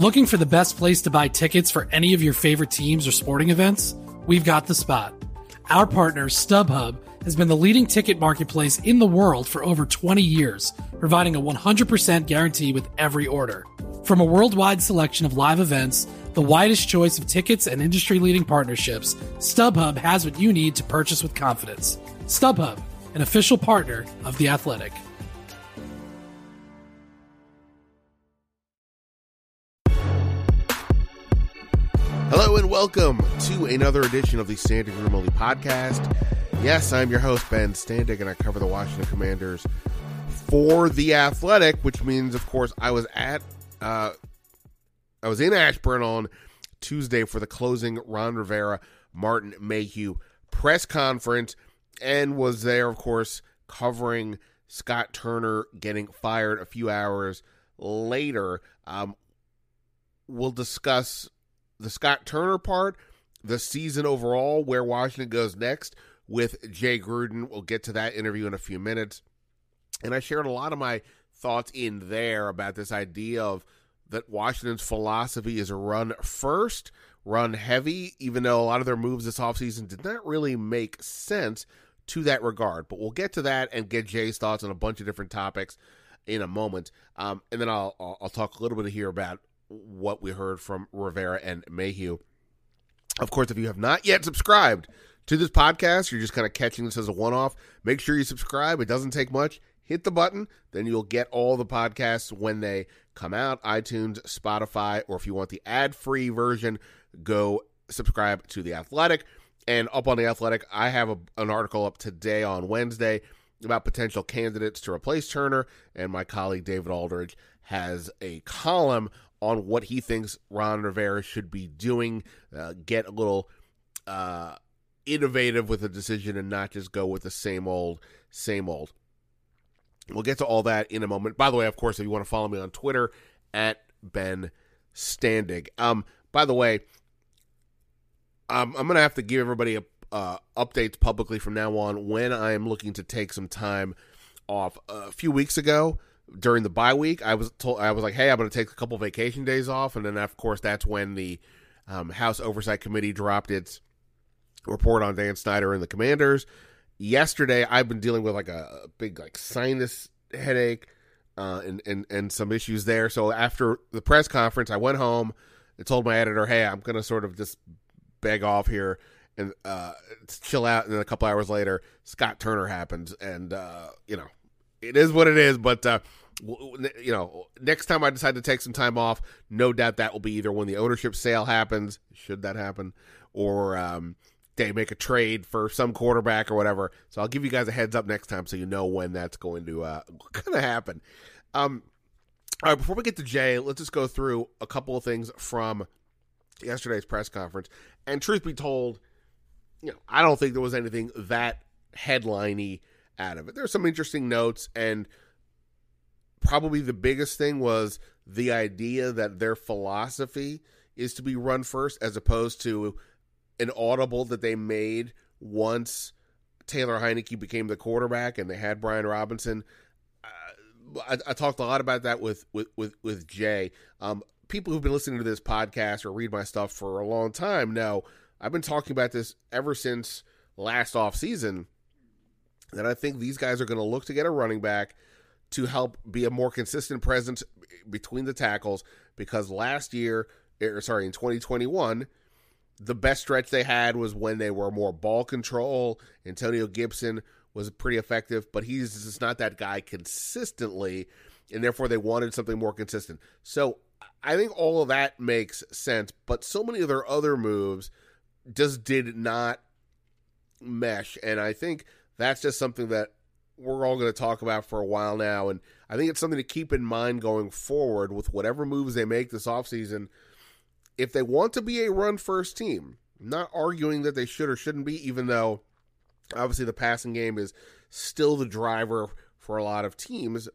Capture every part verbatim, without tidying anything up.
Looking for the best place to buy tickets for any of your favorite teams or sporting events? We've got the spot. Our partner, StubHub, has been the leading ticket marketplace in the world for over twenty years, providing a one hundred percent guarantee with every order. From a worldwide selection of live events, the widest choice of tickets and industry-leading partnerships, StubHub has what you need to purchase with confidence. StubHub, an official partner of The Athletic. Hello and welcome to another edition of the Standing Room Only podcast. Yes, I'm your host, Ben Standig, and I cover the Washington Commanders for The Athletic, which means, of course, I was at, uh, I was in Ashburn on Tuesday for the closing Ron Rivera, Martin Mayhew press conference, and was there, of course, covering Scott Turner getting fired a few hours later. Um, we'll discuss the Scott Turner part, the season overall, where Washington goes next with Jay Gruden. We'll get to that interview in a few minutes. And I shared a lot of my thoughts in there about this idea of that Washington's philosophy is run first, run heavy, even though a lot of their moves this offseason did not really make sense to that regard. But we'll get to that and get Jay's thoughts on a bunch of different topics in a moment. Um, and then I'll, I'll, I'll talk a little bit here about what we heard from Rivera and Mayhew. Of course, if you have not yet subscribed to this podcast, you're just kind of catching this as a one-off, make sure you subscribe. It doesn't take much. Hit the button, then you'll get all the podcasts when they come out, iTunes, Spotify, or if you want the ad-free version, go subscribe to The Athletic. And up on The Athletic, I have a, an article up today on Wednesday about potential candidates to replace Turner, and my colleague David Aldridge has a column on what he thinks Ron Rivera should be doing, uh, get a little uh, innovative with a decision and not just go with the same old, same old. We'll get to all that in a moment. By the way, of course, if you want to follow me on Twitter, at Ben Standig. Um, by the way, um, I'm going to have to give everybody a, uh, updates publicly from now on when I am looking to take some time off. A few weeks ago, during the bye week, I was told I was like, "Hey, I'm going to take a couple vacation days off," and then, of course, that's when the um, House Oversight Committee dropped its report on Dan Snyder and the Commanders. Yesterday, I've been dealing with like a, a big like sinus headache uh, and and and some issues there. So after the press conference, I went home and told my editor, "Hey, I'm going to sort of just beg off here and uh, chill out." And then a couple hours later, Scott Turner happens, and uh, you know. It is what it is, but, uh, you know, next time I decide to take some time off, no doubt that will be either when the ownership sale happens, should that happen, or um, they make a trade for some quarterback or whatever. So I'll give you guys a heads up next time so you know when that's going to uh, kind of happen. Um, all right, before we get to Jay, let's just go through a couple of things from yesterday's press conference. And truth be told, you know, I don't think there was anything that headline-y out of it. There's some interesting notes, and probably the biggest thing was the idea that their philosophy is to be run first as opposed to an audible that they made once Taylor Heinicke became the quarterback and they had Brian Robinson. Uh, I, I talked a lot about that with, with, with, with Jay. Um, people who've been listening to this podcast or read my stuff for a long time know I've been talking about this ever since last offseason, that I think these guys are going to look to get a running back to help be a more consistent presence between the tackles, because last year, or sorry, in twenty twenty-one, the best stretch they had was when they were more ball control. Antonio Gibson was pretty effective, but he's just not that guy consistently, and therefore they wanted something more consistent. So I think all of that makes sense, but so many of their other moves just did not mesh, and I think that's just something that we're all going to talk about for a while now, and I think it's something to keep in mind going forward with whatever moves they make this offseason. If they want to be a run-first team, I'm not arguing that they should or shouldn't be, even though obviously the passing game is still the driver for a lot of teams,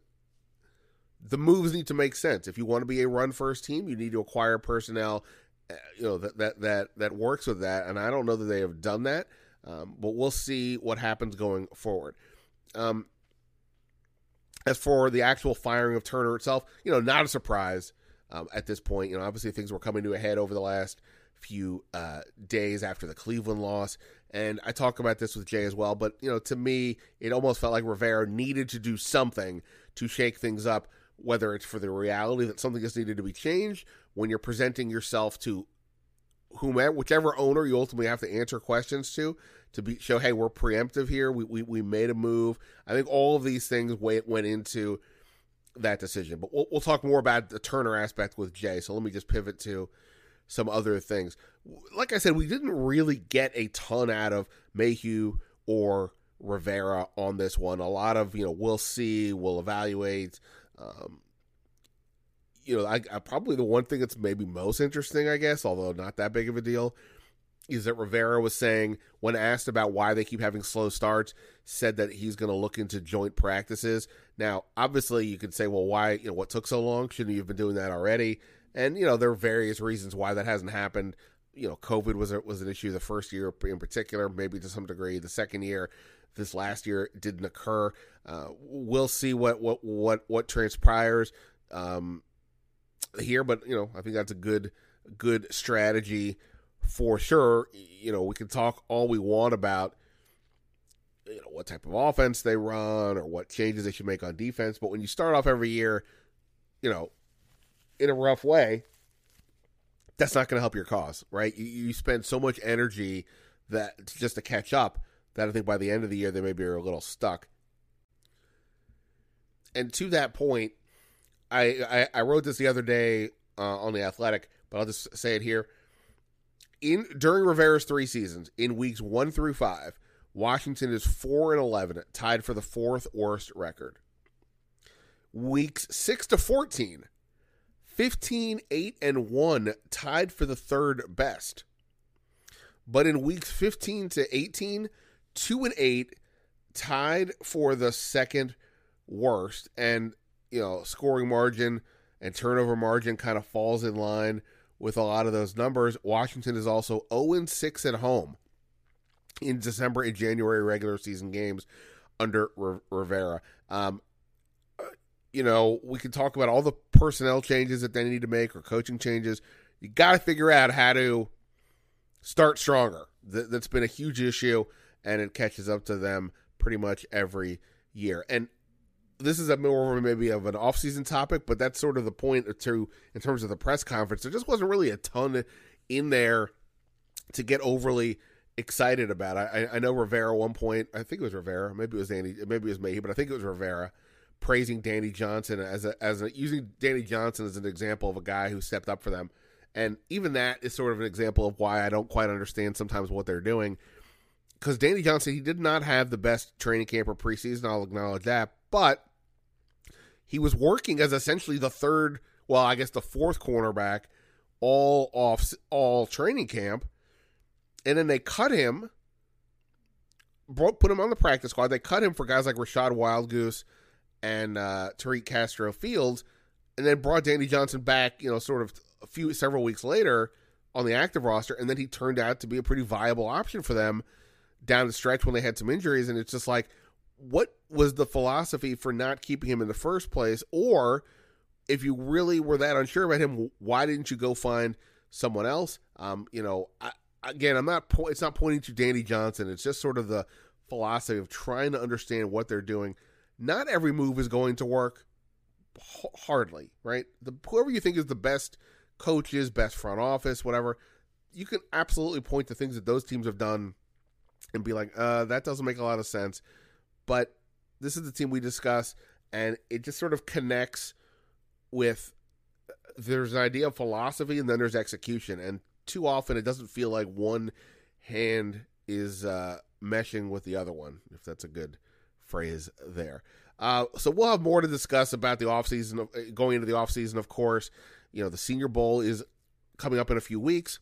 the moves need to make sense. If you want to be a run-first team, you need to acquire personnel, you know, that that that that works with that, and I don't know that they have done that. Um, but we'll see what happens going forward. Um, as for the actual firing of Turner itself, you know, not a surprise. um, at this point. You know, obviously things were coming to a head over the last few uh, days after the Cleveland loss. And I talk about this with Jay as well. But, you know, to me, it almost felt like Rivera needed to do something to shake things up, whether it's for the reality that something just needed to be changed when you're presenting yourself to whomever, whichever owner you ultimately have to answer questions to, to be show, hey, we're preemptive here. We we, we made a move. I think all of these things went, went into that decision. But we'll, we'll talk more about the Turner aspect with Jay. So let me just pivot to some other things. Like I said, we didn't really get a ton out of Mayhew or Rivera on this one. A lot of, you know, we'll see, we'll evaluate. Um, you know, I, I probably the one thing that's maybe most interesting, I guess, although not that big of a deal, is that Rivera was saying, when asked about why they keep having slow starts, said that he's going to look into joint practices. Now, obviously, you could say, well, why, you know, what took so long? Shouldn't you have been doing that already? And, you know, there are various reasons why that hasn't happened. You know, COVID was a, was an issue the first year in particular, maybe to some degree. The second year, this last year, didn't occur. Uh, we'll see what what what what transpires um, here, but you know, I think that's a good good strategy for sure. You know, we can talk all we want about, you know, what type of offense they run or what changes they should make on defense, but when you start off every year, you know, in a rough way, that's not going to help your cause, right? You, you spend so much energy that just to catch up that I think by the end of the year they maybe are a little stuck. And to that point, I I, I wrote this the other day uh, on The Athletic, but I'll just say it here. In during Rivera's three seasons, in weeks one through five, Washington is four and eleven, tied for the fourth worst record. Weeks six to fourteen, fifteen, eight and one, tied for the third best. But in weeks fifteen to eighteen, two and eight, tied for the second worst. And, you know, scoring margin and turnover margin kind of falls in line with a lot of those numbers. Washington is also oh and six at home in December and January regular season games under Rivera. Um, you know, we can talk about all the personnel changes that they need to make or coaching changes. You got to figure out how to start stronger. That's been a huge issue, and it catches up to them pretty much every year. And this is a more maybe of an off-season topic, but that's sort of the point or two in terms of the press conference. There just wasn't really a ton in there to get overly excited about. I, I know Rivera at one point, I think it was Rivera, maybe it was Danny, maybe it was Mayhew, but I think it was Rivera, praising Danny Johnson as a, as a, using Danny Johnson as an example of a guy who stepped up for them. And even that is sort of an example of why I don't quite understand sometimes what they're doing. Because Danny Johnson, he did not have the best training camp or preseason, I'll acknowledge that, but he was working as essentially the third, well, I guess the fourth cornerback all off, all training camp. And then they cut him, brought, put him on the practice squad. They cut him for guys like Rashad Wildgoose and uh, Tariq Castro Fields, and then brought Danny Johnson back, you know, sort of a few, several weeks later on the active roster. And then he turned out to be a pretty viable option for them down the stretch when they had some injuries. And it's just like, what was the philosophy for not keeping him in the first place? Or if you really were that unsure about him, why didn't you go find someone else? Um, you know, I, again, I'm not, po- it's not pointing to Danny Johnson. It's just sort of the philosophy of trying to understand what they're doing. Not every move is going to work. H- hardly, right? The, whoever you think is the best coaches, best front office, whatever, you can absolutely point to things that those teams have done and be like, uh, that doesn't make a lot of sense. But this is the team we discuss, and it just sort of connects with, there's an idea of philosophy and then there's execution. And too often it doesn't feel like one hand is uh, meshing with the other one, if that's a good phrase there. Uh, so we'll have more to discuss about the offseason, going into the offseason, of course. You know, the Senior Bowl is coming up in a few weeks.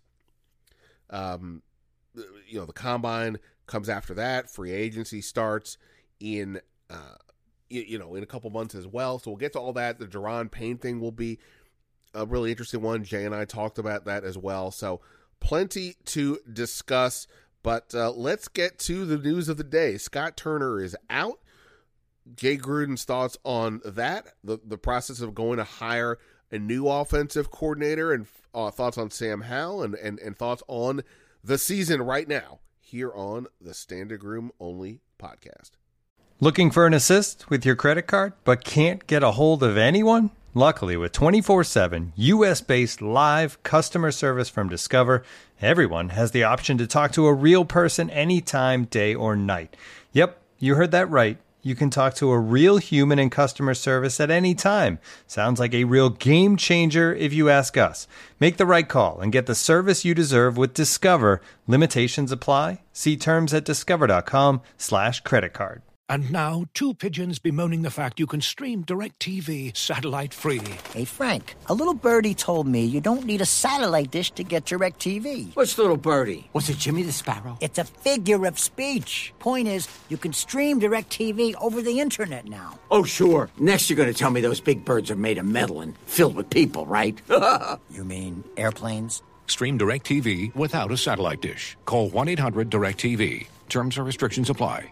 Um, you know, the Combine comes after that. Free agency starts in, uh, you, you know, in a couple months as well. So we'll get to all that. The Daron Payne thing will be a really interesting one. Jay and I talked about that as well. So plenty to discuss, but uh, let's get to the news of the day. Scott Turner is out. Jay Gruden's thoughts on that, the, the process of going to hire a new offensive coordinator, and uh, thoughts on Sam Howell, and, and, and thoughts on the season right now here on the Standing Room Only podcast. Looking for an assist with your credit card, but can't get a hold of anyone? Luckily, with twenty-four seven U S-based live customer service from Discover, everyone has the option to talk to a real person anytime, day or night. Yep, you heard that right. You can talk to a real human in customer service at any time. Sounds like a real game changer if you ask us. Make the right call and get the service you deserve with Discover. Limitations apply. See terms at discover.com slash credit card. And now, two pigeons bemoaning the fact you can stream DirecTV satellite-free. Hey, Frank, a little birdie told me you don't need a satellite dish to get DirecTV. What's little birdie? Was it Jimmy the Sparrow? It's a figure of speech. Point is, you can stream DirecTV over the internet now. Oh, sure. Next you're going to tell me those big birds are made of metal and filled with people, right? You mean airplanes? Stream DirecTV without a satellite dish. Call one eight hundred direct T V. Terms and restrictions apply.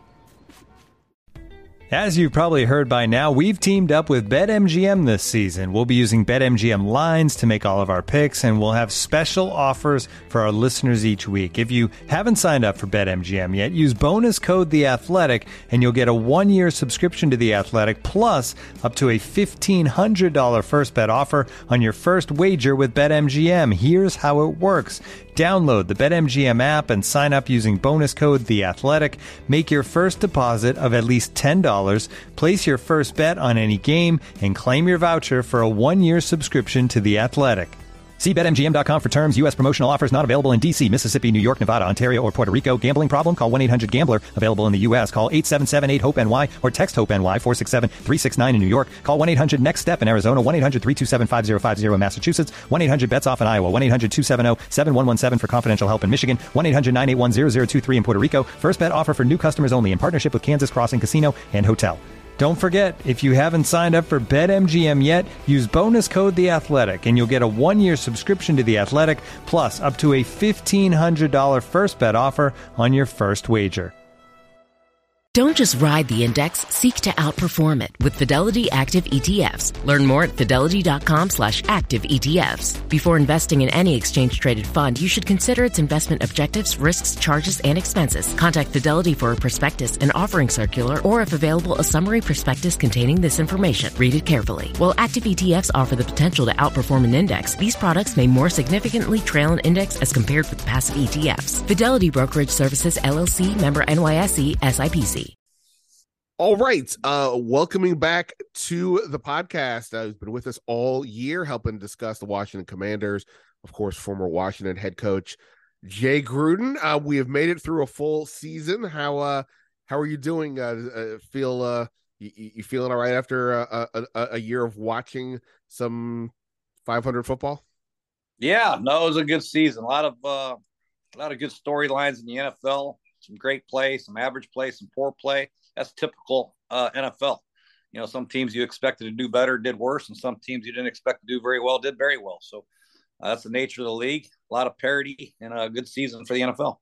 As you've probably heard by now, we've teamed up with BetMGM this season. We'll be using BetMGM lines to make all of our picks, and we'll have special offers for our listeners each week. If you haven't signed up for BetMGM yet, use bonus code The Athletic, and you'll get a one-year subscription to The Athletic, plus up to a fifteen hundred dollars first bet offer on your first wager with BetMGM. Here's how it works. Download the BetMGM app and sign up using bonus code The Athletic. Make your first deposit of at least ten dollars. Place your first bet on any game and claim your voucher for a one-year subscription to The Athletic. See Bet M G M dot com for terms. U S promotional offers not available in D C, Mississippi, New York, Nevada, Ontario, or Puerto Rico. Gambling problem? Call one eight hundred gambler. Available in the U S. Call eight seven seven eight hope N Y or text HOPE-NY four six seven three six nine in New York. Call one eight hundred next step in Arizona. one eight hundred three two seven five zero five zero in Massachusetts. one eight hundred bets off in Iowa. one eight hundred two seven zero seven one one seven for confidential help in Michigan. one eight hundred nine eight one zero zero two three in Puerto Rico. First bet offer for new customers only in partnership with Kansas Crossing Casino and Hotel. Don't forget, if you haven't signed up for BetMGM yet, use bonus code The Athletic, and you'll get a one-year subscription to The Athletic, plus up to a fifteen hundred dollars first bet offer on your first wager. Don't just ride the index, seek to outperform it with Fidelity Active E T Fs. Learn more at fidelity.com slash active ETFs. Before investing in any exchange-traded fund, you should consider its investment objectives, risks, charges, and expenses. Contact Fidelity for a prospectus, an offering circular, or if available, a summary prospectus containing this information. Read it carefully. While active E T Fs offer the potential to outperform an index, these products may more significantly trail an index as compared with passive E T Fs. Fidelity Brokerage Services, L L C, member N Y S E, S I P C. All right. Uh, welcoming back to the podcast. Uh, who's been with us all year, helping discuss the Washington Commanders. Of course, former Washington head coach Jay Gruden. Uh, we have made it through a full season. How uh, how are you doing? Uh, uh, feel uh, you, you feeling all right after a, a, a year of watching some five hundred football? Yeah, no, it was a good season. A lot of uh, a lot of good storylines in the N F L. Some great play, some average play, some poor play. That's typical uh, N F L. You know, some teams you expected to do better did worse, and some teams you didn't expect to do very well did very well. So uh, that's the nature of the league. A lot of parity and a good season for the N F L.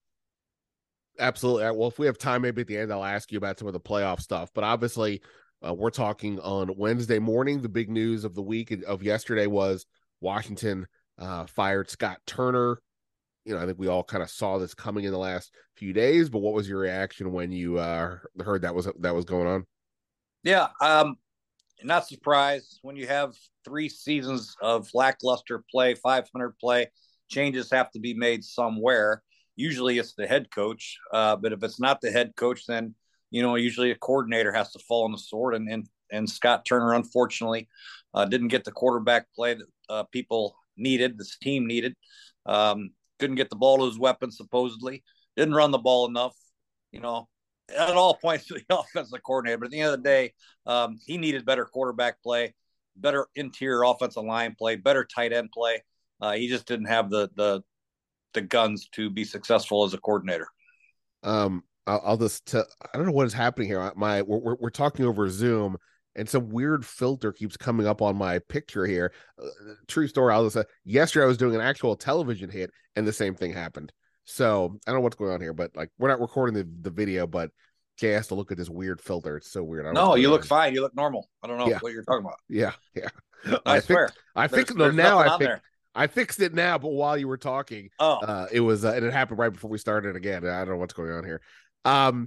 Absolutely. Well, if we have time, maybe at the end, I'll ask you about some of the playoff stuff. But obviously, uh, we're talking on Wednesday morning. The big news of the week of yesterday was Washington uh, fired Scott Turner. You know, I think we all kind of saw this coming in the last few days, but what was your reaction when you uh, heard that was that was going on? Yeah, um, not surprised when you have three seasons of lackluster play, five hundred play, changes have to be made somewhere. Usually it's the head coach, uh, but if it's not the head coach, then, you know, usually a coordinator has to fall on the sword, and and, and Scott Turner, unfortunately, uh, didn't get the quarterback play that uh, people needed, this team needed. Um, Couldn't get the ball to his weapons, supposedly. Didn't run the ball enough, you know, at all points to the offensive coordinator. But at the end of the day, um, he needed better quarterback play, better interior offensive line play, better tight end play. Uh, he just didn't have the the the guns to be successful as a coordinator. Um, I'll, I'll just t- I don't know what is happening here. My we're we're, we're talking over Zoom, and some weird filter keeps coming up on my picture here. Uh, true story. I'll just say, yesterday I was doing an actual television hit, and the same thing happened. So I don't know what's going on here, but like, we're not recording the, the video, but Jay has to look at this weird filter. It's so weird. I don't No, know you what's look going on. fine. You look normal. I don't know Yeah. what you're talking about. Yeah, yeah. No, I, I fixed, swear. I There's- fixed no, there's now. nothing I on fixed, there. I fixed it now, but while you were talking, Oh. uh, it was, uh, and it happened right before we started again. I don't know what's going on here. Um,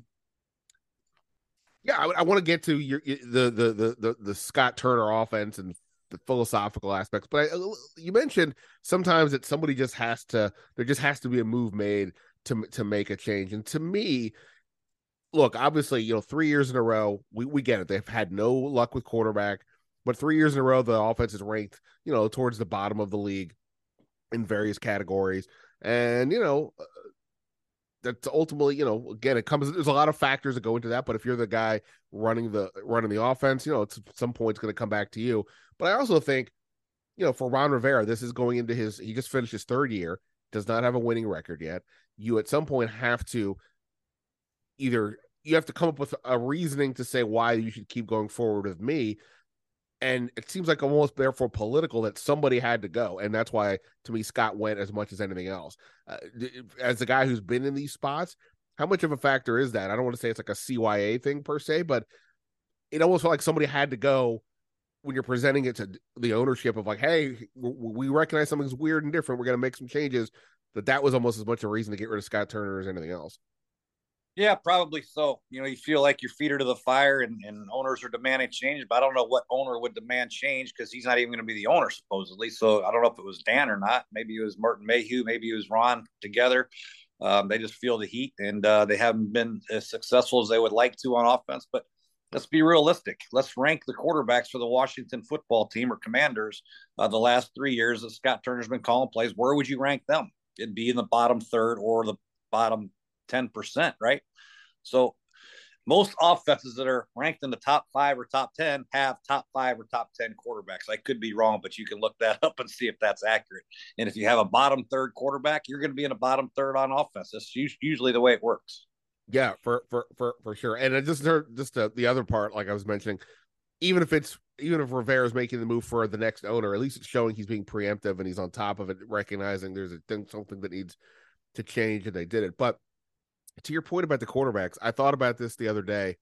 yeah, I, I want to get to your the, the the the the Scott Turner offense and the philosophical aspects, but I, you mentioned sometimes that somebody just has to, there just has to be a move made to to make a change, and to me, look, obviously, you know, three years in a row, we, we get it. They've had no luck with quarterback, but three years in a row, the offense is ranked, you know, towards the bottom of the league in various categories. And, you know, uh, that's ultimately, you know, again, it comes, there's a lot of factors that go into that. But if you're the guy running the, running the offense, you know, it's at some point it's going to come back to you. But I also think, you know, for Ron Rivera, this is going into his, he just finished his third year, does not have a winning record yet. You at some point have to either, you have to come up with a reasoning to say why you should keep going forward with me. And it seems like almost therefore political that somebody had to go. And that's why, to me, Scott went as much as anything else. Uh, as a guy who's been in these spots, how much of a factor is that? I don't want to say it's like a C Y A thing per se, but it almost felt like somebody had to go when you're presenting it to the ownership of like, hey, we recognize something's weird and different. We're going to make some changes. That that was almost as much a reason to get rid of Scott Turner as anything else. Yeah, probably so. You know, you feel like your feet are to the fire and, and owners are demanding change, but I don't know what owner would demand change because he's not even going to be the owner, supposedly. So I don't know if it was Dan or not. Maybe it was Martin Mayhew. Maybe it was Ron together. Um, they just feel the heat, and uh, they haven't been as successful as they would like to on offense. But let's be realistic. Let's rank the quarterbacks for the Washington football team or Commanders uh, the last three years that Scott Turner's been calling plays. Where would you rank them? It'd be in the bottom third or the bottom ten percent, right? So most offenses that are ranked in the top five or top ten have top five or top ten quarterbacks. I could be wrong, but you can look that up and see if that's accurate. And if you have a bottom third quarterback, you're going to be in a bottom third on offense. That's usually the way it works. Yeah, for for for, for sure. And I just heard just uh, the other part, like I was mentioning, even if it's even if Rivera's making the move for the next owner, at least it's showing he's being preemptive and he's on top of it, recognizing there's a thing, something that needs to change, and they did it. But to your point about the quarterbacks, I thought about this the other day.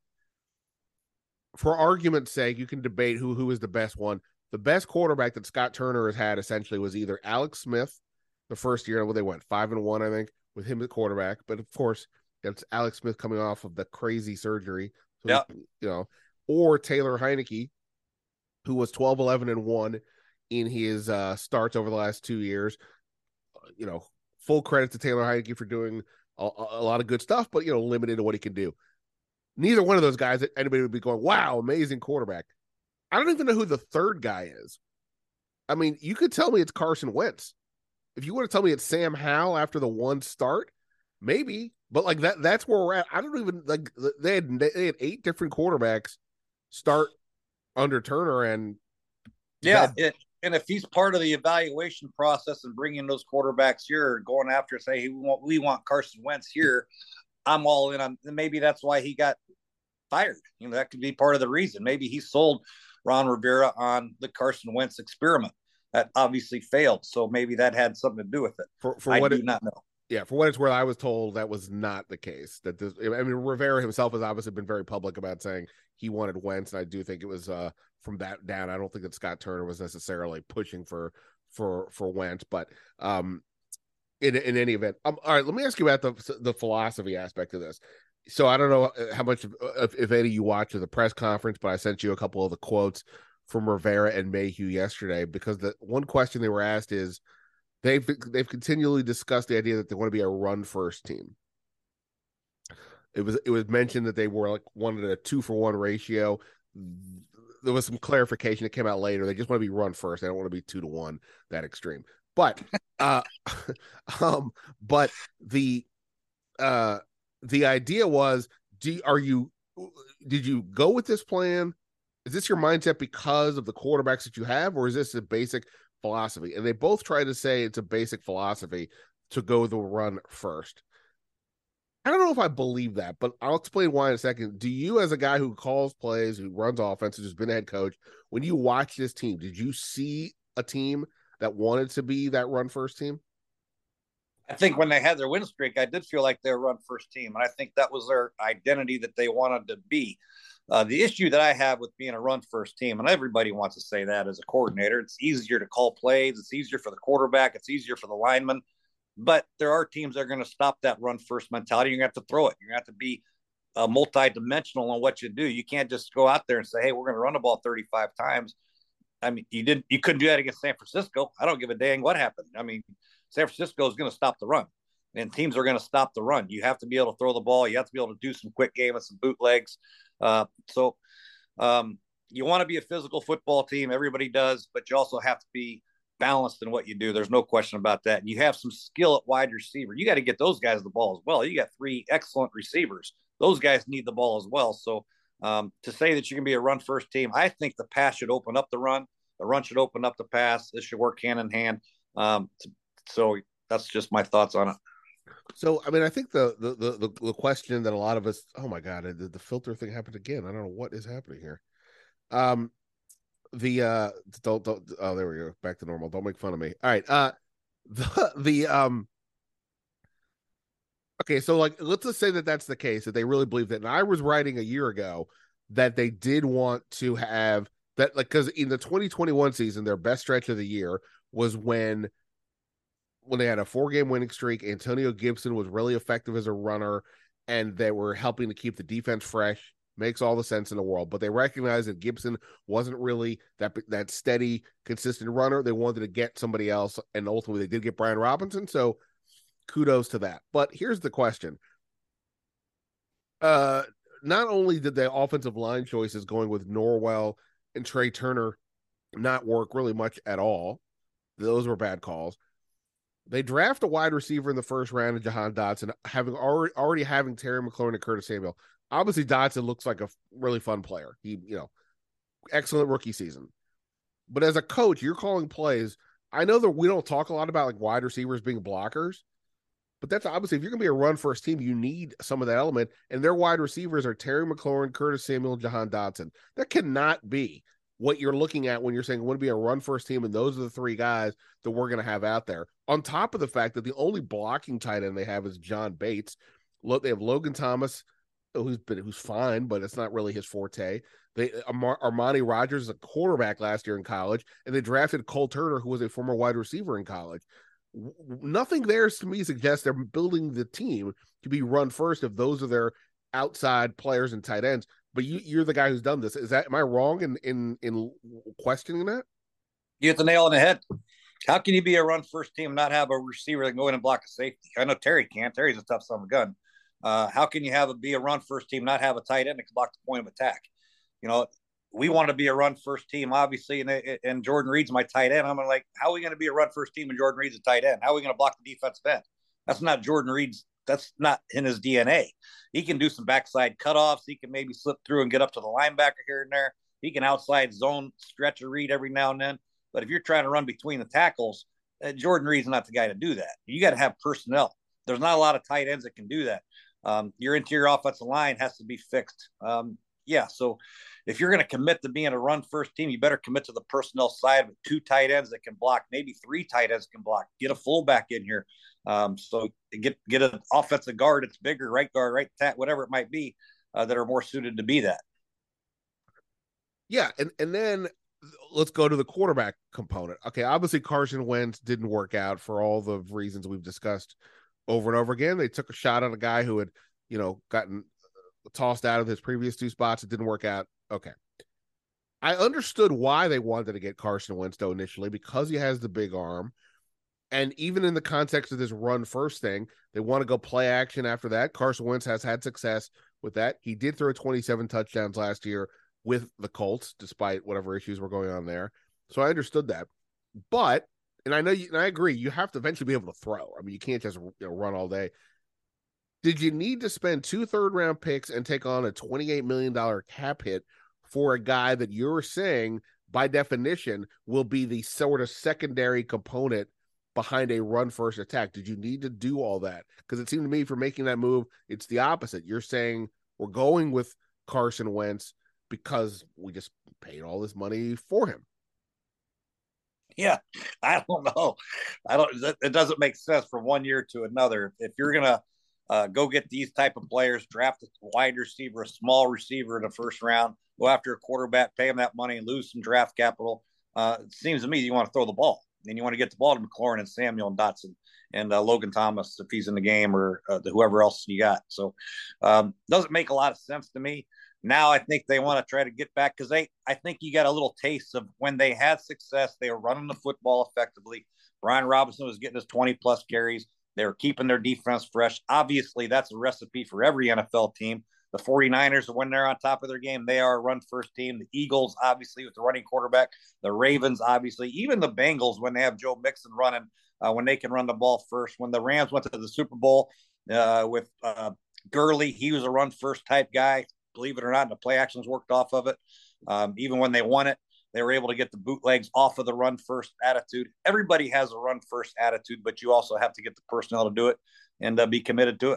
For argument's sake, you can debate who who is the best one. The best quarterback that Scott Turner has had essentially was either Alex Smith, the first year, well, they went five and one, I think, with him at quarterback. But of course, that's Alex Smith coming off of the crazy surgery. So yeah. You know, or Taylor Heineke, who was twelve, eleven, and one in his uh, starts over the last two years. You know, full credit to Taylor Heineke for doing a, a lot of good stuff, but, you know, limited to what he can do. Neither one of those guys that anybody would be going, wow, amazing quarterback. I don't even know who the third guy is. I mean, you could tell me it's Carson Wentz. If you want to tell me it's Sam Howell after the one start, maybe. But like that, that's where we're at. I don't even like they had they had eight different quarterbacks start under Turner, and yeah, that, it, and if he's part of the evaluation process and bringing those quarterbacks here, going after say hey, we want we want Carson Wentz here, I'm all in on. Maybe that's why he got fired. You know, that could be part of the reason. Maybe he sold Ron Rivera on the Carson Wentz experiment. That obviously failed, so maybe that had something to do with it. For for I what do it, not know. Yeah, for what it's worth, I was told that was not the case. That this, I mean, Rivera himself has obviously been very public about saying he wanted Wentz, and I do think it was uh, from that down. I don't think that Scott Turner was necessarily pushing for for for Wentz, but um, in in any event, um, all right. Let me ask you about the the philosophy aspect of this. So I don't know how much, if, if any, you watched the press conference, but I sent you a couple of the quotes from Rivera and Mayhew yesterday, because the one question they were asked is, They've they've continually discussed the idea that they want to be a run first team. It was it was mentioned that they were like wanted a two for one ratio. There was some clarification that came out later. They just want to be run first. They don't want to be two to one, that extreme. But uh, um, but the uh the idea was, do are you did you go with this plan? Is this your mindset because of the quarterbacks that you have, or is this a basic philosophy? And they both try to say it's a basic philosophy to go the run first. I don't know if I believe that, but I'll explain why in a second. Do you, as a guy who calls plays, who runs offense, who's been a head coach, when you watch this team, did you see a team that wanted to be that run first team? I think when they had their win streak, I did feel like they were run first team. And I think that was their identity that they wanted to be. Uh, the issue that I have with being a run first team, and everybody wants to say that as a coordinator, it's easier to call plays. It's easier for the quarterback. It's easier for the lineman. But there are teams that are going to stop that run first mentality. You're going to have to throw it. You're going to have to be uh, multi-dimensional on what you do. You can't just go out there and say, hey, we're going to run the ball thirty-five times. I mean, you didn't, you couldn't do that against San Francisco. I don't give a dang what happened. I mean, San Francisco is going to stop the run, and teams are going to stop the run. You have to be able to throw the ball. You have to be able to do some quick game and some bootlegs. Uh, so um, you want to be a physical football team. Everybody does, but you also have to be balanced in what you do. There's no question about that. And you have some skill at wide receiver. You got to get those guys the ball as well. You got three excellent receivers. Those guys need the ball as well. So um, to say that you can be a run first team, I think the pass should open up the run. The run should open up the pass. This should work hand in hand. Um, so that's just my thoughts on it. So, I mean, I think the the the, the question that a lot of us, oh my God, the, the filter thing happened again. I don't know what is happening here. Um, the uh, don't don't oh, there we go, back to normal. Don't make fun of me. All right. Uh, the the um. Okay, so like, let's just say that that's the case, that they really believe that. And I was writing a year ago that they did want to have that, like, because in the twenty twenty-one season, their best stretch of the year was when when they had a four-game winning streak. Antonio Gibson was really effective as a runner, and they were helping to keep the defense fresh. Makes all the sense in the world. But they recognized that Gibson wasn't really that that steady, consistent runner. They wanted to get somebody else, and ultimately they did get Brian Robinson, so kudos to that. But here's the question. Uh, not only did the offensive line choices going with Norwell and Trey Turner not work really much at all, those were bad calls. They draft a wide receiver in the first round of Jahan Dotson, having already, already having Terry McLaurin and Curtis Samuel. Obviously, Dotson looks like a really fun player. He, you know, excellent rookie season. But as a coach, you're calling plays. I know that we don't talk a lot about like wide receivers being blockers, but that's obviously, if you're going to be a run first team, you need some of that element. And their wide receivers are Terry McLaurin, Curtis Samuel, Jahan Dotson. That cannot be what you're looking at when you're saying, I want to be a run first team, and those are the three guys that we're going to have out there. On top of the fact that the only blocking tight end they have is John Bates. Look, they have Logan Thomas, who's been who's fine, but it's not really his forte. They Ar- Armani Rogers is a quarterback last year in college, and they drafted Cole Turner, who was a former wide receiver in college. W- nothing there to me suggests they're building the team to be run first if those are their outside players and tight ends. But you, you're the guy who's done this. Is that, am I wrong in in in questioning that? You hit the nail on the head. How can you be a run first team and not have a receiver that can go in and block a safety? I know Terry can't. Terry's a tough son of a gun. Uh, how can you have a be a run first team, not have a tight end that can block the point of attack? You know, we want to be a run first team, obviously, and, and Jordan Reed's my tight end. I'm like, how are we going to be a run first team and Jordan Reed's a tight end? How are we going to block the defensive end? That's not Jordan Reed's. That's not in his D N A. He can do some backside cutoffs. He can maybe slip through and get up to the linebacker here and there. He can outside zone stretch a read every now and then. But if you're trying to run between the tackles, uh, Jordan Reed's not the guy to do that. You got to have personnel. There's not a lot of tight ends that can do that. Um, your interior offensive line has to be fixed. Um, yeah, so if you're going to commit to being a run first team, you better commit to the personnel side with two tight ends that can block, maybe three tight ends can block. Get a fullback in here. Um, so get get an offensive guard that's bigger, right guard, right tat, whatever it might be, uh, that are more suited to be that. Yeah, and, and then let's go to the quarterback component. Okay, obviously Carson Wentz didn't work out for all the reasons we've discussed over and over again. They took a shot at a guy who had, you know, gotten tossed out of his previous two spots. It didn't work out. Okay. I understood why they wanted to get Carson Wentz though initially, because he has the big arm. And even in the context of this run first thing, they want to go play action after that. Carson Wentz has had success with that. He did throw twenty-seven touchdowns last year with the Colts, despite whatever issues were going on there. So I understood that. But, and I know you, and I agree, you have to eventually be able to throw. I mean, you can't just, you know, run all day. Did you need to spend two third round picks and take on a twenty-eight million dollars cap hit for a guy that you're saying, by definition, will be the sort of secondary component behind a run first attack? Did you need to do all that? Because it seemed to me, for making that move, it's the opposite. You're saying we're going with Carson Wentz because we just paid all this money for him. Yeah, I don't know. I don't. It doesn't make sense from one year to another. If you're gonna uh, go get these type of players, draft a wide receiver, a small receiver in the first round, go after a quarterback, pay him that money, and lose some draft capital. Uh, it seems to me you want to throw the ball, and you want to get the ball to McLaurin and Samuel and Dotson and uh, Logan Thomas if he's in the game, or uh, the, whoever else you got. So, um, doesn't make a lot of sense to me. Now I think they want to try to get back because they, I think you got a little taste of when they had success. They were running the football effectively. Brian Robinson was getting his twenty plus carries. They were keeping their defense fresh. Obviously, that's a recipe for every N F L team. The 49ers, when they're on top of their game, they are a run first team. The Eagles, obviously, with the running quarterback. The Ravens, obviously. Even the Bengals, when they have Joe Mixon running, uh, when they can run the ball first. When the Rams went to the Super Bowl uh, with uh, Gurley, he was a run first type guy. Believe it or not, and the play actions worked off of it. Um, even when they won it, they were able to get the bootlegs off of the run first attitude. Everybody has a run first attitude, but you also have to get the personnel to do it and uh, be committed to it.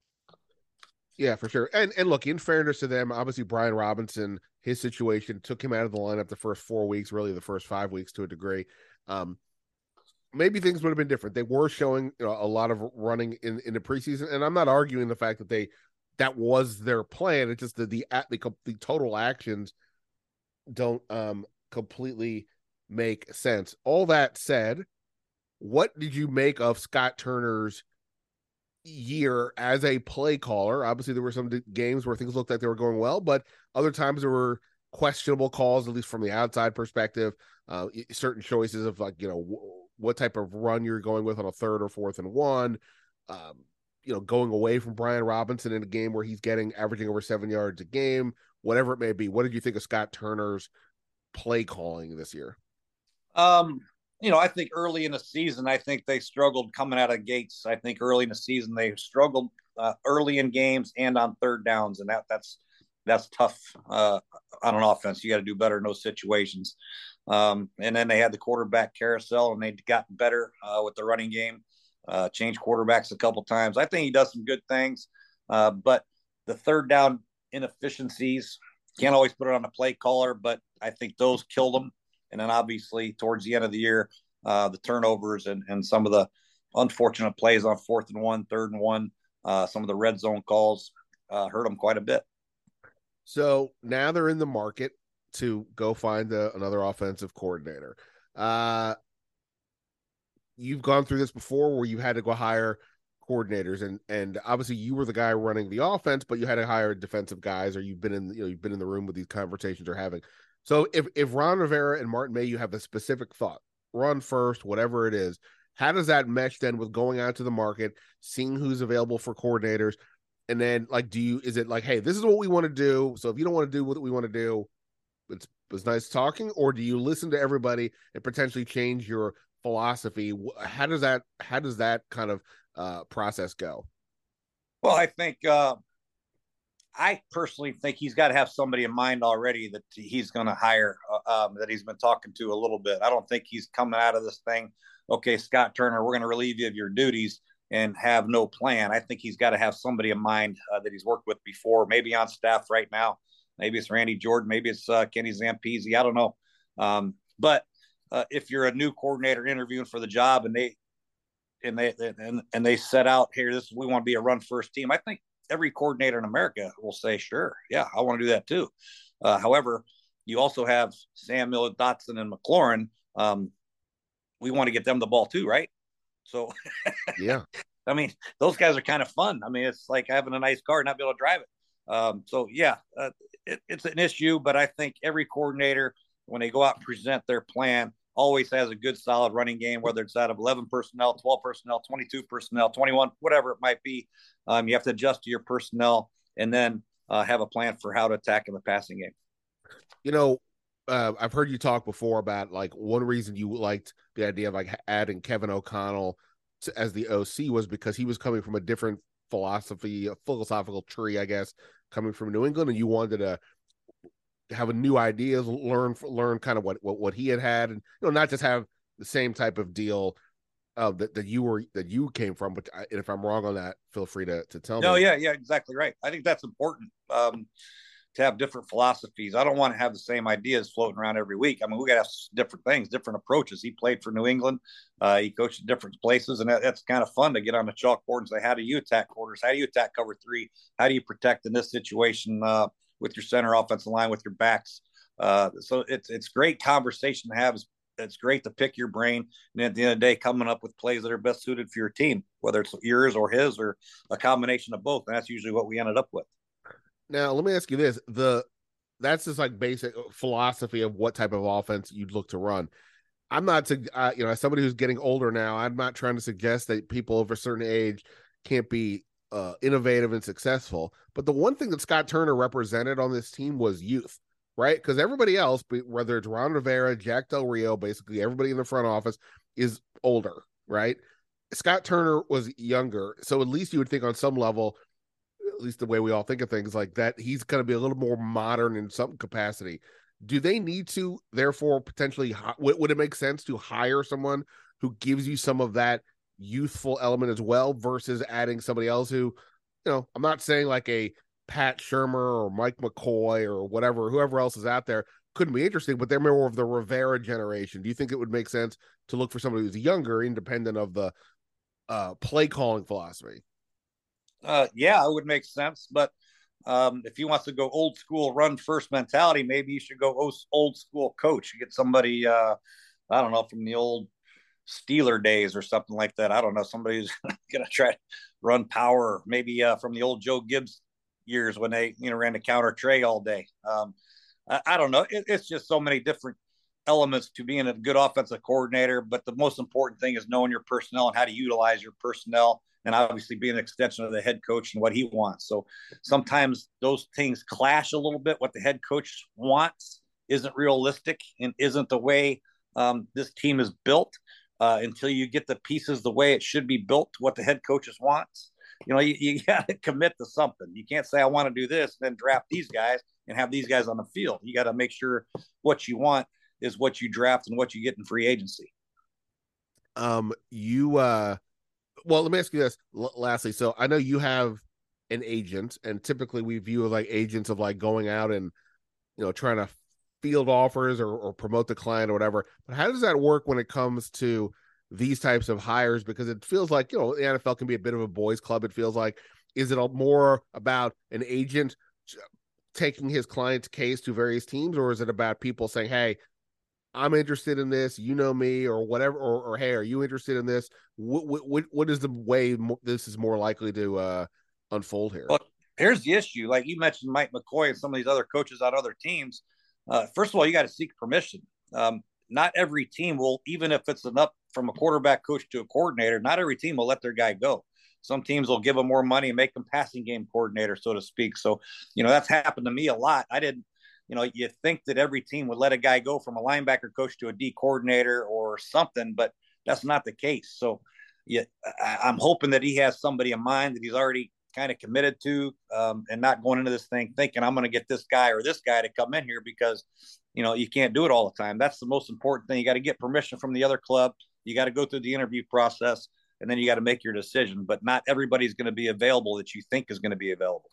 Yeah, for sure. And and look, in fairness to them, obviously Brian Robinson, his situation took him out of the lineup the first four weeks, really the first five weeks to a degree. Um, maybe things would have been different. They were showing, you know, a lot of running in, in the preseason, and I'm not arguing the fact that they that was their plan. It's just that the the, the total actions don't um, completely make sense. All that said, what did you make of Scott Turner's year as a play caller? Obviously, there were some games where things looked like they were going well, but other times there were questionable calls, at least from the outside perspective. Uh, certain choices of, like, you know, w- what type of run you're going with on a third or fourth and one. Um, you know, going away from Brian Robinson in a game where he's getting averaging over seven yards a game, whatever it may be. What did you think of Scott Turner's play calling this year? Um, you know, I think early in the season, I think they struggled coming out of gates. I think early in the season they struggled uh, early in games and on third downs, and that that's that's tough uh, on an offense. You got to do better in those situations. Um, and then they had the quarterback carousel, and they got better uh, with the running game. Uh, changed quarterbacks a couple times. I think he does some good things, uh, but the third down inefficiencies, can't always put it on the play caller, but I think those killed him. And then obviously towards the end of the year, uh, the turnovers and, and some of the unfortunate plays on fourth and one, third and one, uh, some of the red zone calls uh, hurt them quite a bit. So now they're in the market to go find a, another offensive coordinator. Uh, you've gone through this before where you had to go hire coordinators, and and obviously you were the guy running the offense, but you had to hire defensive guys, or you've been in you know you've been in the room with these conversations they're having. So if if Ron Rivera and Martin Mayhew have a specific thought, run first, whatever it is, how does that mesh then with going out to the market, seeing who's available for coordinators, and then, like, do you is it like, hey, this is what we want to do, so if you don't want to do what we want to do, it's it's nice talking, or do you listen to everybody and potentially change your philosophy? How does that how does that kind of uh, process go? Well, I think uh, I personally think he's got to have somebody in mind already that he's going to hire, uh, um, that he's been talking to a little bit. I don't think he's coming out of this thing, okay, Scott Turner, we're going to relieve you of your duties and have no plan. I think he's got to have somebody in mind uh, that he's worked with before, maybe on staff right now. Maybe it's Randy Jordan, maybe it's uh, Kenny Zampese. I don't know. Um, but uh, if you're a new coordinator interviewing for the job and they and they and, and they set out here, this we want to be a run first team, I think every coordinator in America will say, sure, yeah, I want to do that too. Uh, however, you also have Samuel, Dotson, and McLaurin. Um, we want to get them the ball too, right? So, yeah, I mean, those guys are kind of fun. I mean, it's like having a nice car and not be able to drive it. Um, so, yeah, uh, it, it's an issue, but I think every coordinator, when they go out and present their plan, always has a good, solid running game, whether it's out of eleven personnel, twelve personnel, twenty-two personnel, twenty-one, whatever it might be. Um, you have to adjust to your personnel and then uh, have a plan for how to attack in the passing game. You know, uh, I've heard you talk before about, like, one reason you liked the idea of, like, adding Kevin O'Connell to, as the O C was because he was coming from a different philosophy, a philosophical tree, I guess, coming from New England, and you wanted to have a new ideas, learn learn kind of what, what what he had had, and, you know, not just have the same type of deal uh, that that you were that you came from. But I, if I'm wrong on that, feel free to to tell no, me. No, yeah, yeah, exactly right. I think that's important. Um, to have different philosophies. I don't want to have the same ideas floating around every week. I mean, we got to have different things, different approaches. He played for New England. Uh, he coached in different places, and that, that's kind of fun to get on the chalkboard and say, how do you attack quarters? How do you attack cover three? How do you protect in this situation uh, with your center offensive line, with your backs? Uh, so it's it's great conversation to have. It's, it's great to pick your brain, and at the end of the day, coming up with plays that are best suited for your team, whether it's yours or his or a combination of both. And that's usually what we ended up with. Now, let me ask you this. The That's just like basic philosophy of what type of offense you'd look to run. I'm not, uh, you know, as somebody who's getting older now, I'm not trying to suggest that people over a certain age can't be uh, innovative and successful. But the one thing that Scott Turner represented on this team was youth, right? Because everybody else, whether it's Ron Rivera, Jack Del Rio, basically everybody in the front office is older, right? Scott Turner was younger. So at least you would think on some level, at least the way we all think of things like that, he's going to be a little more modern in some capacity. Do they need to, therefore, potentially, would it make sense to hire someone who gives you some of that youthful element as well versus adding somebody else who, you know, I'm not saying like a Pat Shermer or Mike McCoy or whatever, whoever else is out there couldn't be interesting, but they're more of the Rivera generation. Do you think it would make sense to look for somebody who's younger, independent of the uh, play calling philosophy? Uh, yeah, it would make sense. But um, if he wants to go old school run first mentality, maybe you should go old, old school coach. You get somebody, uh, I don't know, from the old Steeler days or something like that. I don't know. Somebody's going to try to run power, maybe uh, from the old Joe Gibbs years when they, you know, ran the counter tray all day. Um, I, I don't know. It, it's just so many different elements to being a good offensive coordinator. But the most important thing is knowing your personnel and how to utilize your personnel, and obviously being an extension of the head coach and what he wants. So sometimes those things clash a little bit. What the head coach wants isn't realistic and isn't the way um, this team is built uh, until you get the pieces the way it should be built to what the head coaches wants. You know, you, you got to commit to something. You can't say, I want to do this, and then draft these guys and have these guys on the field. You got to make sure what you want is what you draft and what you get in free agency. Um, you, uh, Well, let me ask you this. L- lastly, so I know you have an agent, and typically we view like agents of like going out and, you know, trying to field offers or, or promote the client or whatever. But how does that work when it comes to these types of hires? Because it feels like, you know, the N F L can be a bit of a boys club. It feels like, is it more about an agent taking his client's case to various teams, or is it about people saying, hey, I'm interested in this, you know me, or whatever, or, or hey, are you interested in this? What what what is the way mo- this is more likely to uh, unfold here? Well, here's the issue. Like you mentioned, Mike McCoy and some of these other coaches on other teams. Uh, first of all, you got to seek permission. Um, not every team will, even if it's enough from a quarterback coach to a coordinator, not every team will let their guy go. Some teams will give them more money and make them passing game coordinator, so to speak. So, you know, that's happened to me a lot. I didn't. You know, you think that every team would let a guy go from a linebacker coach to a D coordinator or something, but that's not the case. So yeah, I, I'm hoping that he has somebody in mind that he's already kind of committed to um, and not going into this thing thinking I'm going to get this guy or this guy to come in here because, you know, you can't do it all the time. That's the most important thing. You got to get permission from the other club. You got to go through the interview process, and then you got to make your decision. But not everybody's going to be available that you think is going to be available.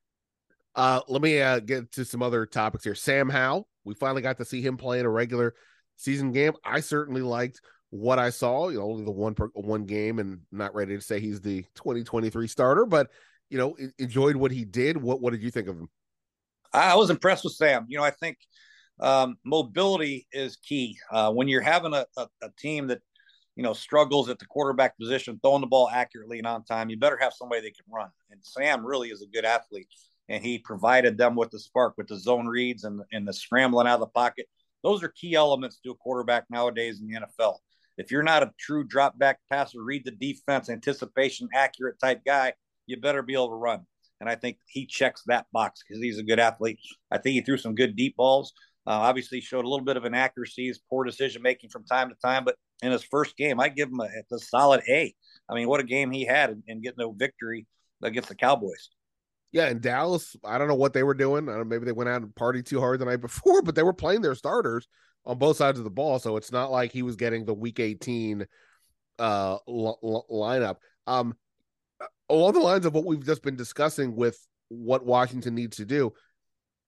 Uh, let me uh, get to some other topics here. Sam Howell, we finally got to see him play in a regular season game. I certainly liked what I saw. You know, only the one per, one game, and not ready to say he's the twenty twenty-three starter, but you know, enjoyed what he did. What what did you think of him? I was impressed with Sam. You know, I think um, mobility is key uh, when you're having a, a, a team that you know struggles at the quarterback position, throwing the ball accurately and on time. You better have somebody that can run, and Sam really is a good athlete. And he provided them with the spark, with the zone reads and, and the scrambling out of the pocket. Those are key elements to a quarterback nowadays in the N F L. If you're not a true drop back passer, read the defense, anticipation, accurate type guy, you better be able to run. And I think he checks that box because he's a good athlete. I think he threw some good deep balls. Uh, obviously showed a little bit of inaccuracies, poor decision-making from time to time. But in his first game, I give him a, a solid A. I mean, what a game he had in, in getting a victory against the Cowboys. Yeah, in Dallas, I don't know what they were doing. I don't know, maybe they went out and partied too hard the night before, but they were playing their starters on both sides of the ball, so it's not like he was getting the Week eighteen uh, l- l- lineup. Um, along the lines of what we've just been discussing with what Washington needs to do,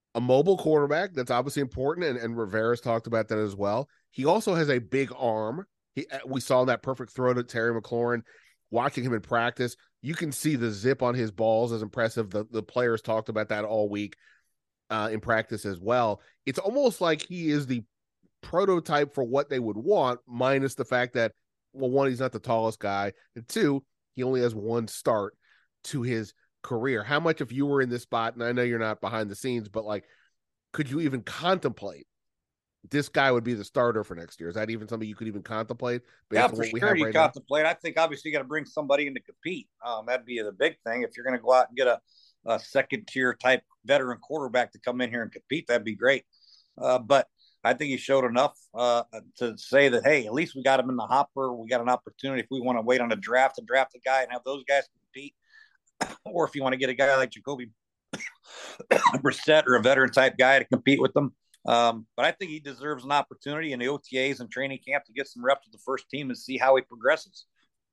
a mobile quarterback. That's obviously important, and, and Rivera's talked about that as well. He also has a big arm. He, we saw that perfect throw to Terry McLaurin. Watching him in practice, you can see the zip on his balls is impressive. The, the players talked about that all week uh, in practice as well. It's almost like he is the prototype for what they would want, minus the fact that, well, one, he's not the tallest guy, and two, he only has one start to his career. How much, if you were in this spot, and I know you're not behind the scenes, but like, could you even contemplate this guy would be the starter for next year? Is that even something you could even contemplate? Yeah, for sure you contemplate. I think obviously you got to bring somebody in to compete. Um, that'd be the big thing. If you're going to go out and get a, a second tier type veteran quarterback to come in here and compete, that'd be great. Uh, but I think he showed enough uh, to say that, hey, at least we got him in the hopper. We got an opportunity if we want to wait on a draft to draft a guy and have those guys compete. Or if you want to get a guy like Jacoby Brissett or a veteran type guy to compete with them. Um, but I think he deserves an opportunity in the O T As and training camp to get some reps with the first team and see how he progresses.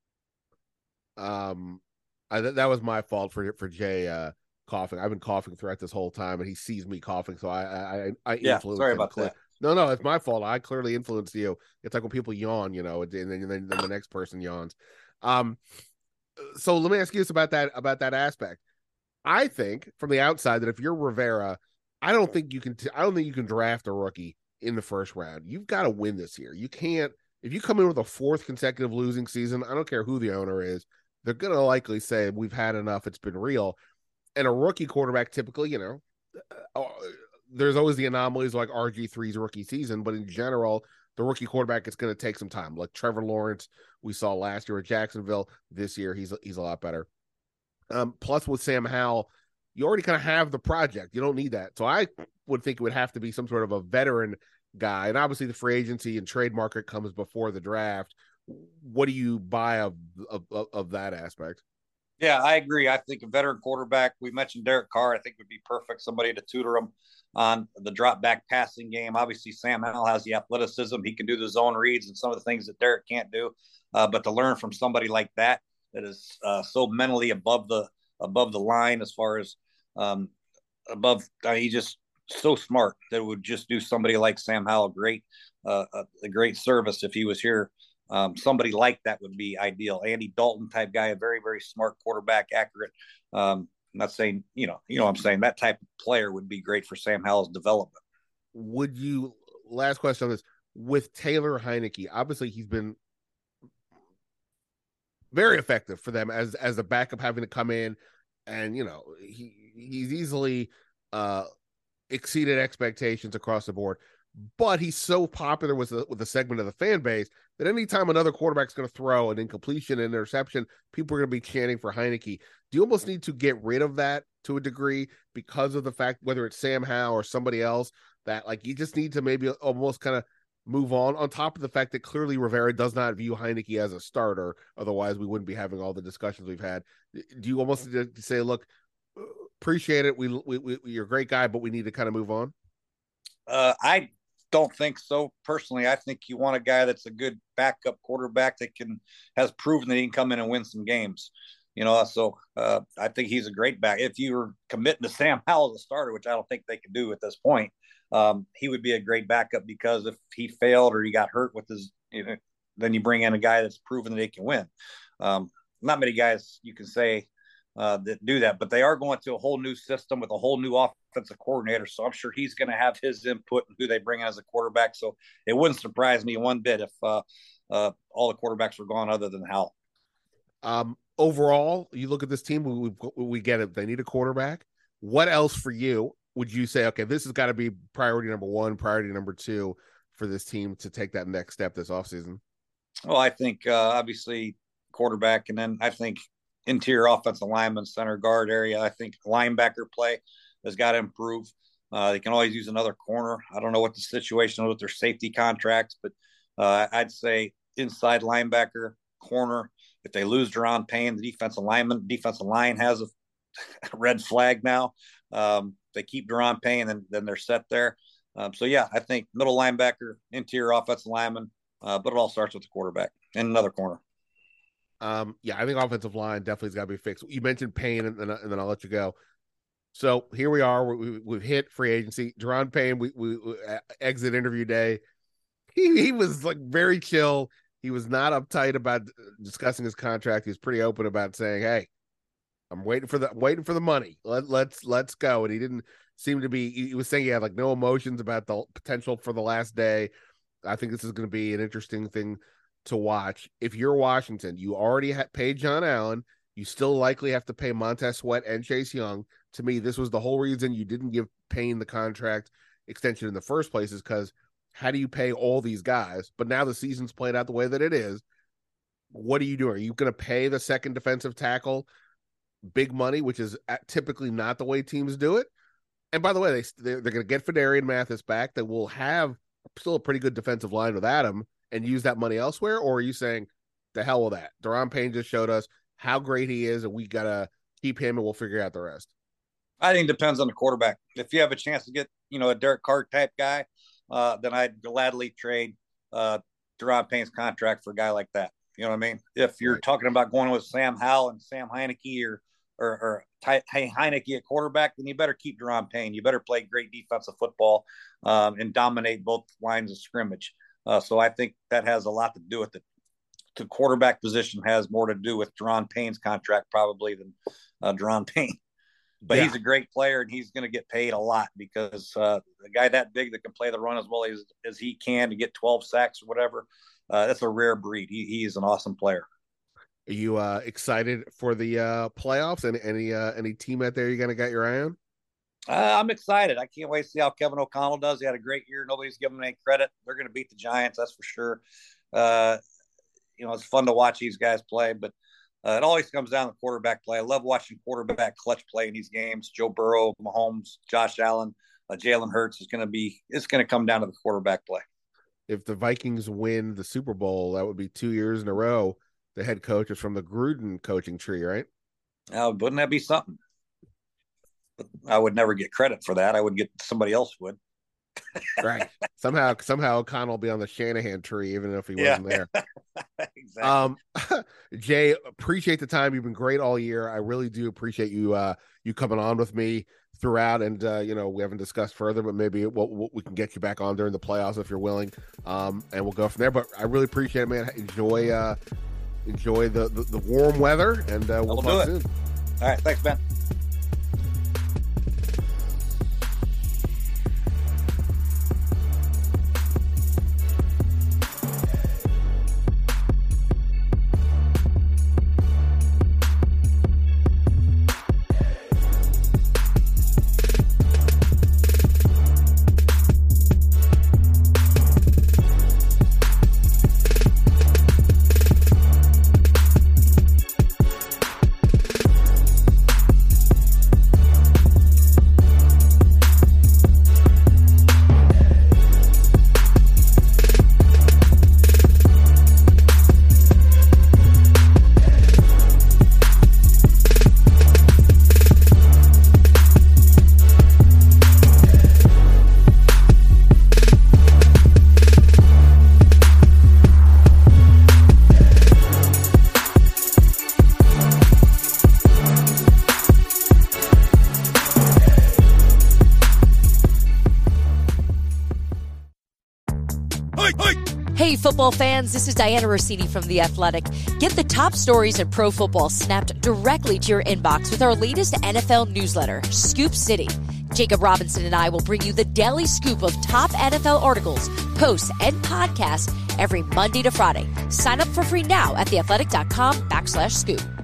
Um, I, that was my fault for for Jay uh, coughing. I've been coughing throughout this whole time, and he sees me coughing, so I I I yeah. influenced Sorry him. about that. No, no, it's my fault. I clearly influenced you. It's like when people yawn, you know, and then, and then, then the next person yawns. Um, so let me ask you this about that about that aspect. I think from the outside that if you're Rivera, I don't think you can. T- I don't think you can draft a rookie in the first round. You've got to win this year. You can't. If you come in with a fourth consecutive losing season, I don't care who the owner is, they're going to likely say we've had enough. It's been real. And a rookie quarterback, typically, you know, uh, there's always the anomalies like R G three's rookie season, but in general, the rookie quarterback is going to take some time. Like Trevor Lawrence, we saw last year at Jacksonville. This year, he's he's a lot better. Um, plus, with Sam Howell, you already kind of have the project. You don't need that. So I would think it would have to be some sort of a veteran guy. And obviously the free agency and trade market comes before the draft. What do you buy of, of, of that aspect? Yeah, I agree. I think a veteran quarterback, we mentioned Derek Carr, I think would be perfect. Somebody to tutor him on the drop back passing game. Obviously Sam Howell has the athleticism. He can do the zone reads and some of the things that Derek can't do. Uh, but to learn from somebody like that, that is uh, so mentally above the, above the line as far as, Um, above, uh, he just so smart that it would just do somebody like Sam Howell great, uh, a, a great service if he was here. Um, somebody like that would be ideal. Andy Dalton type guy, a very, very smart quarterback, accurate. Um, I'm not saying, you know, you know what I'm saying? That type of player would be great for Sam Howell's development. Would you, last question on this, with Taylor Heinicke, obviously he's been very effective for them as, as a backup, having to come in and, you know, he, he's easily uh, exceeded expectations across the board, but he's so popular with the, with the segment of the fan base that anytime another quarterback's going to throw an incompletion, an interception, people are going to be chanting for Heinicke. Do you almost need to get rid of that to a degree because of the fact, whether it's Sam Howell or somebody else, that like you just need to maybe almost kind of move on, on top of the fact that clearly Rivera does not view Heinicke as a starter. Otherwise we wouldn't be having all the discussions we've had. Do you almost need to say, look, appreciate it. We, we, we, you're a great guy, but we need to kind of move on. Uh, I don't think so. Personally, I think you want a guy that's a good backup quarterback that can, has proven that he can come in and win some games. You know, so uh, I think he's a great back. If you were committing to Sam Howell as a starter, which I don't think they can do at this point, um, he would be a great backup because if he failed or he got hurt with his, you know, then you bring in a guy that's proven that he can win. Um, not many guys you can say uh, that do that, but they are going to a whole new system with a whole new offensive coordinator. So I'm sure he's going to have his input in who they bring in as a quarterback. So it wouldn't surprise me one bit if uh, uh, all the quarterbacks were gone other than Howell. Um, overall, you look at this team, we, we, we get it. They need a quarterback. What else for you would you say, okay, this has got to be priority number one, priority number two for this team to take that next step this offseason? Well, I think uh, obviously quarterback, and then I think interior offensive lineman, center guard area. I think linebacker play has got to improve. Uh, they can always use another corner. I don't know what the situation is with their safety contracts, but uh, I'd say inside linebacker, corner. If they lose Deron Payne, the defensive lineman, defensive line has a red flag now. Um, if they keep Deron Payne, then, then they're set there. Um, so, yeah, I think middle linebacker, interior offensive lineman, uh, but it all starts with the quarterback and another corner. Um, yeah, I think offensive line definitely has got to be fixed. You mentioned Payne, and then, and then I'll let you go. So here we are. We, we've hit free agency. Daron Payne, we, we, we exit interview day. He, he was like very chill. He was not uptight about discussing his contract. He was pretty open about saying, "Hey, I'm waiting for the waiting for the money. Let, let's let's go." And he didn't seem to be. He was saying he had like no emotions about the potential for the last day. I think this is going to be an interesting thing to watch. If you're Washington, you already ha- paid John Allen. You still likely have to pay Montez Sweat and Chase Young. To me, this was the whole reason you didn't give Payne the contract extension in the first place, is because how do you pay all these guys? But now the season's played out the way that it is. What are you doing? Are you going to pay the second defensive tackle big money, which is typically not the way teams do it? And by the way, they, they're, they're going to get Fedarian Mathis back. They will have still a pretty good defensive line without him and use that money elsewhere? Or are you saying, the hell with that? Daron Payne just showed us how great he is, and we got to keep him, and we'll figure out the rest. I think it depends on the quarterback. If you have a chance to get, you know, a Derek Carr type guy, uh, then I'd gladly trade uh, Daron Payne's contract for a guy like that. You know what I mean? If you're right. talking about going with Sam Howell and Sam Heineke or or, or Ty, Heineke at quarterback, then you better keep Daron Payne. You better play great defensive football um, and dominate both lines of scrimmage. Uh, so I think that has a lot to do with it. The quarterback position has more to do with Daron Payne's contract probably than uh, Daron Payne. But yeah. he's a great player, and he's going to get paid a lot because uh, a guy that big that can play the run as well as, as he can to get twelve sacks or whatever, uh, that's a rare breed. He, he is an awesome player. Are you uh, excited for the uh, playoffs? Any any uh, any team out there you going to got your eye on? Uh, I'm excited. I can't wait to see how Kevin O'Connell does. He had a great year. Nobody's giving him any credit. They're going to beat the Giants, that's for sure. Uh, you know, it's fun to watch these guys play, but uh, it always comes down to quarterback play. I love watching quarterback clutch play in these games. Joe Burrow, Mahomes, Josh Allen, uh, Jalen Hurts is going to be. It's going to come down to the quarterback play. If the Vikings win the Super Bowl, that would be two years in a row. The head coach is from the Gruden coaching tree, right? Uh, wouldn't that be something? But I would never get credit for that. I would get somebody else would. Right. Somehow, somehow O'Connell will be on the Shanahan tree, even if he yeah. wasn't there. Exactly. Um, Jay, appreciate the time. You've been great all year. I really do appreciate you, uh, you coming on with me throughout. And, uh, you know, we haven't discussed further, but maybe we'll, we'll, we can get you back on during the playoffs if you're willing. Um, and we'll go from there. But I really appreciate it, man. Enjoy, uh, enjoy the, the, the warm weather, and uh, we'll, we'll talk soon. All right. Thanks, Ben. Hey, football fans, this is Diana Rossini from The Athletic. Get the top stories in pro football snapped directly to your inbox with our latest N F L newsletter, Scoop City. Jacob Robinson and I will bring you the daily scoop of top N F L articles, posts, and podcasts every Monday to Friday. Sign up for free now at theathletic.com backslash scoop.